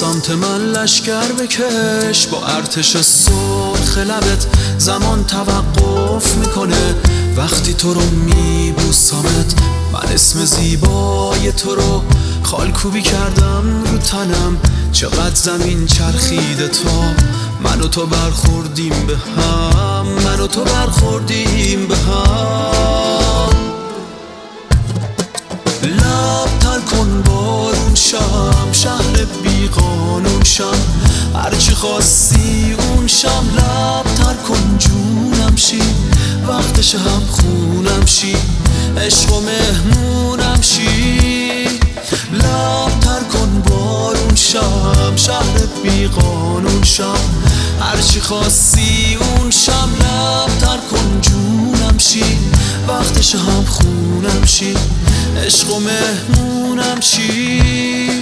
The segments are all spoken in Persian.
سمت من لشکر بکش، با ارتش سرخ لبت زمان توقف میکنه. وقتی تو رو میبوسمت من اسم زیبای تو رو خالکوبی کردم رو تنم. چقدر زمین چرخیده تا من و تو برخوردیم به هم، من و تو برخوردیم به هم. لب تر کن بارون شم، شهر بی قانون شم، هرچی خواستی اون شم. لب تر کن جونم شی، وقتش هم خونم شی، عشق و مهمونم شی. لب تر کن بارون شم، شهر بی قانون شم، هرچی خواستی اون شم. لب تر کن جونم شی، وقتش هم خونم شی، عشق و مهمونم شی.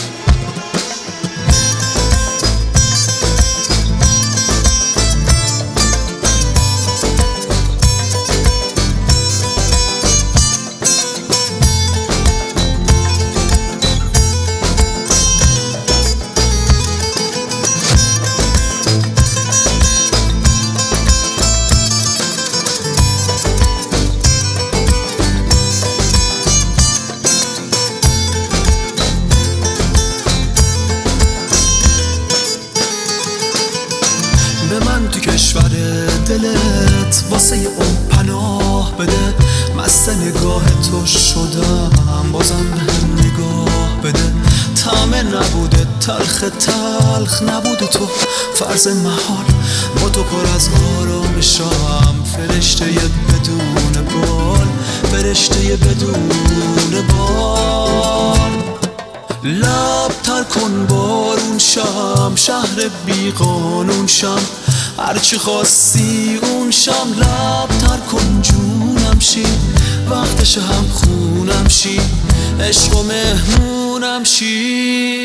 به من تو کشور دلت واسه اون پناه بده. مست نگاه تو شدم بازم به هم نگاه بده. طعم نبوده تلخ تلخ نبوده تو فرض محال، با تو پر از آرامشم، فرشته بدون بال، فرشته بدون بال. لب تر کن بارون شم، شهر بی قانون شم، هرچی خواستی اون شم. لب تر کن جونم شی، وقتش هم خونم شی، عشق و مهمونم شی.